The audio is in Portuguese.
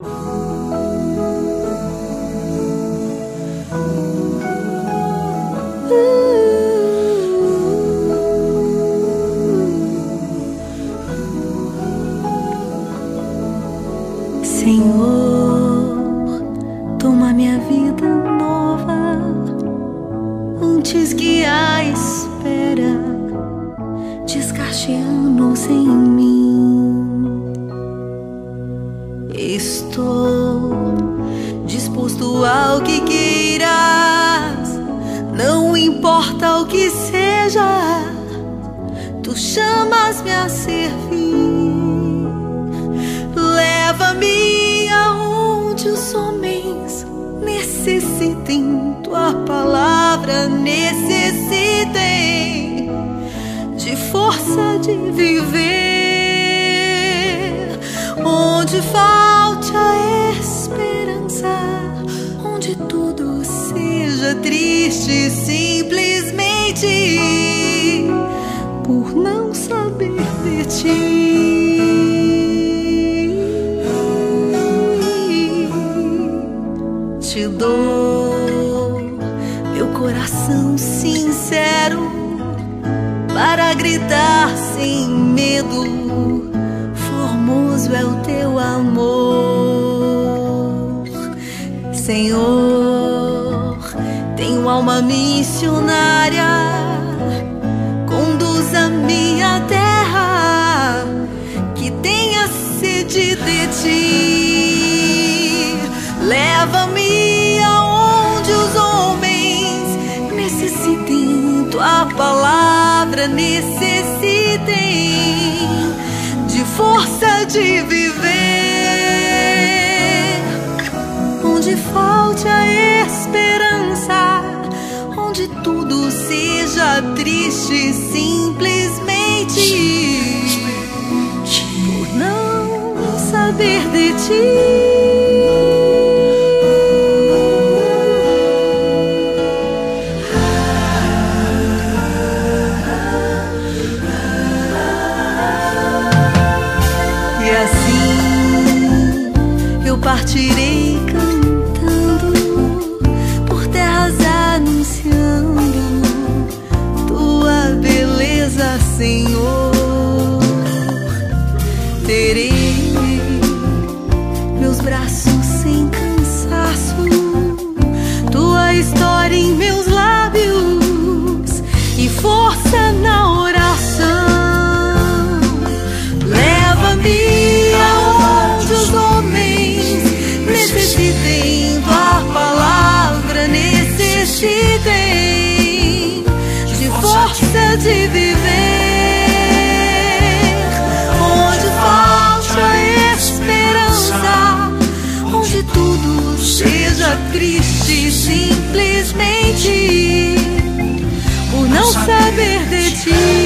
Senhor, toma minha vida nova antes que a espera desgaste anos em mim. Estou disposto ao que queiras, não importa o que seja, tu chamas-me a servir. Leva-me aonde os homens necessitem, tua palavra necessitem de força de viver. Onde falte a esperança, onde tudo seja triste simplesmente por não saber de ti. Te dou meu coração sincero para gritar sem medo, formoso é o teu amor. Senhor, tenho alma missionária, conduz-me à terra que tenha sede de ti. Leva-me aonde os homens necessitem, tua palavra necessitem de força de viver. Onde falte a esperança, onde tudo seja triste simplesmente por não saber de ti. Partirei cantando por terras anunciando tua beleza, Senhor. Terei meus braços sem cansaço, tua história em meus lábios e força na oração. Leva-me aonde os homens necessitem, tua palavra necessitem de força de viver. Onde falta a esperança, onde tudo seja triste simplesmente por não saber de ti.